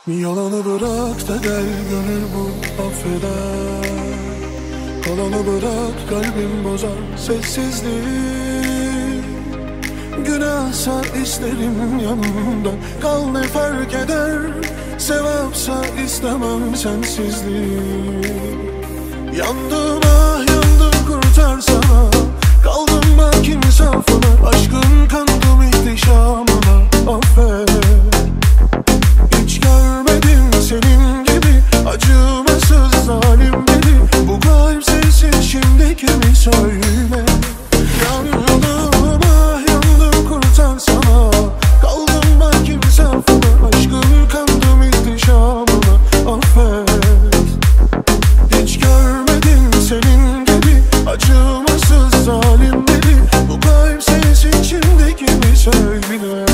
Yalanı bırak da gel, gönül bu affeder. Kalanı bırak, kalbim bozar sessizliği. Günahsa isterim yanımda kal, ne fark eder. Sevapsa istemem sensizliği. Yandım ah yandım, kurtarsana. Kaldım bak insafına, aşkın kandım ihtişamına. Affet. Hiç görmedim senin gibi acımasız zalim biri. Bu kalp sensin, şimdi kimi söyle. Yandım ah yandım, kurtarsana. Kaldım bak insafına, aşkın kandım ihtişamına. Affet. Hiç görmedim senin gibi acımasız zalim biri. Bu kalp sensin, şimdi kimi söyle.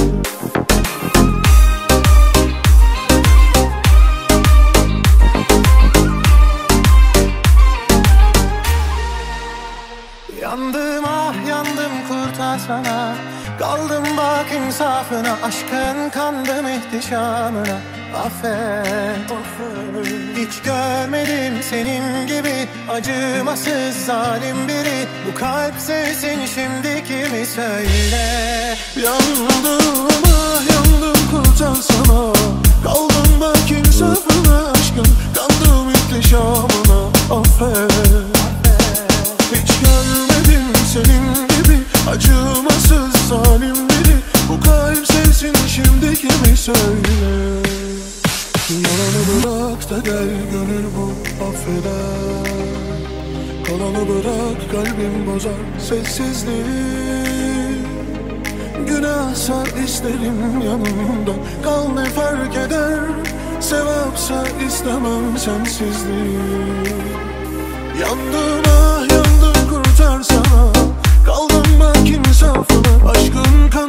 Yandım ah yandım, kurtarsana. Kaldım bak insafına, aşkın kandım ihtişamına. Affet. Hiç görmedim senin gibi acımasız zalim biri. Bu kalp sensin, şimdi kimi söyle. Yandım ah yandım, kurtarsana. Kaldım bak insafına, aşkın kandım ihtişamına. Affet. Hiç görmedim senin gibi acımasız zalim biri. Bu kalp sensin, şimdi kimi söyle. Yalanı bırak da gel, gönül bu affeder. Kalanı bırak, kalbim bozar sessizliği. Günahsa isterim yanımda kal, ne fark eder. Sevapsa istemem sensizliği. Yandım ah yandım, kurtarsana. Kaldım bak insafına, aşkın kan